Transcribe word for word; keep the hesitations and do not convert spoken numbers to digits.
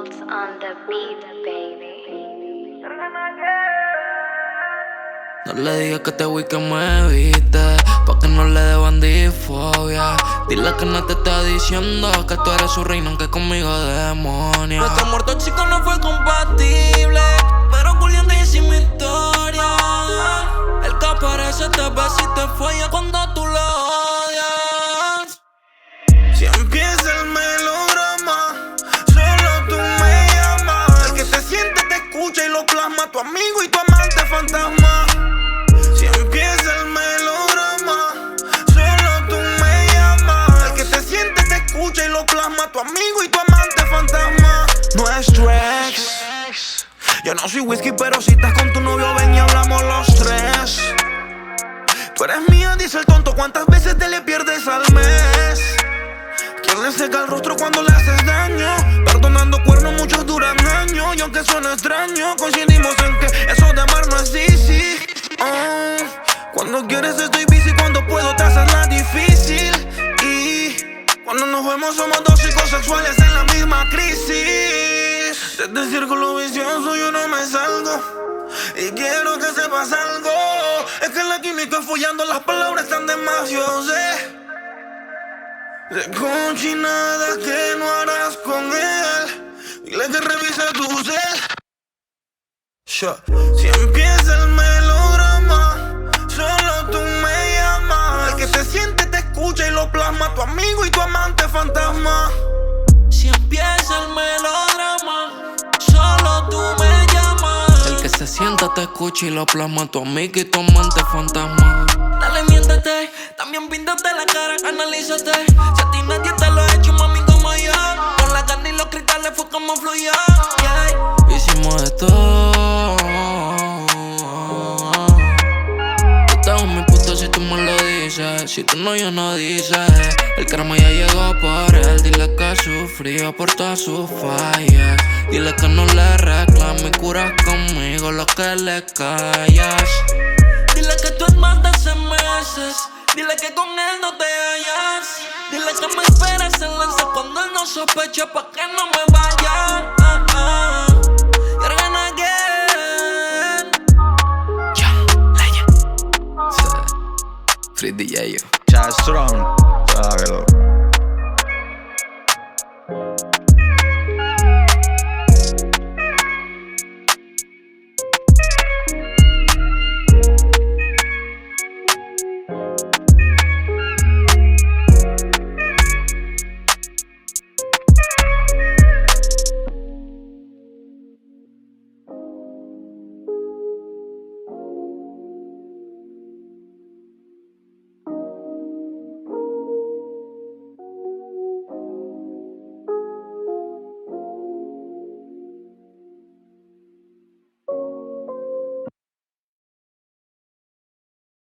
Waltz on the beat, baby. No le digas que te voy que me viste, pa' que no le dé bandifobia. Dile que no te está diciendo que tú eres su reina, aunque conmigo demonia. Nuestro amor tóxico no fue compatible, pero Julián dice mi historia. El que aparece te besa y te folla cuando tú lo odias. Si empieza el melodrama, solo tú me llamas. El que te siente te escucha y lo plasma, tu amigo y tu amante fantasma. Si empieza el melodrama, solo tú me llamas. El que te siente te escucha y lo plasma, tu amigo y tu amante fantasma. Nuestro ex. Yo no soy whisky, pero si estás con tu novio, ven y hablamos los tres. Tú eres mía, dice el tonto, ¿cuántas veces te le pierdes al mes? ¿Quién le seca el rostro cuando le haces daño? Perdonando cuernos, muchos duran años. Y aunque suene extraño, coincidimos en que eso de amar no es easy. Oh, cuando quieres estoy busy, cuando puedo te haces la difícil. Y cuando nos vemos somos dos psicosexuales en la misma crisis. De este círculo vicioso yo no me salgo. Y quiero que sepas algo, es que la química es follando, las palabras están demasiado, sé. De cochinada que no harás con él, dile que revise tu cel. Sure. Si empieza el melodrama, solo tú me llamas. El que te siente te escucha y lo plasma, tu amigo y tu amante fantasma. Si empieza el melodrama, solo tú me llamas. El que se sienta te escucha y lo plasma, tu amigo y tu amante fantasma. Dale, miéntete, también píntate la cara, analízate. Si a ti nadie te lo ha hecho, mami, como yo. Con la carne y los cristales fue como fluyó, yeah. Hicimos de todo. Tú estás en mi puto si tú me lo dices. Si tú no, yo no dices. El karma ya llegó por él. Dile que sufrió por todas sus fallas. Dile que no le reclame y curas conmigo lo que le callas. Dile que tú es más de seis meses. Dile que con él no te hallas. Dile que me esperas en lanza cuando él no sospecha, pa'